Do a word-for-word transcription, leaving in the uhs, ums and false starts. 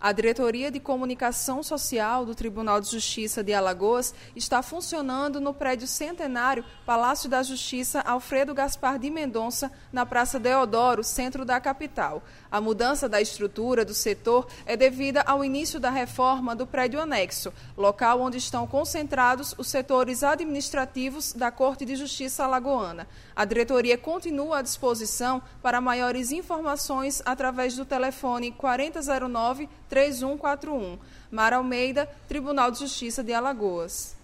A Diretoria de Comunicação Social do Tribunal de Justiça de Alagoas está funcionando no prédio centenário Palácio da Justiça Alfredo Gaspar de Mendonça, na Praça Deodoro, centro da capital. A mudança da estrutura do setor é devida ao início da reforma do prédio anexo, local onde estão concentrados os setores administrativos da Corte de Justiça alagoana. A diretoria continua à disposição para maiores informações através do telefone quarenta zero nove, três um quatro um. Mara Almeida, Tribunal de Justiça de Alagoas.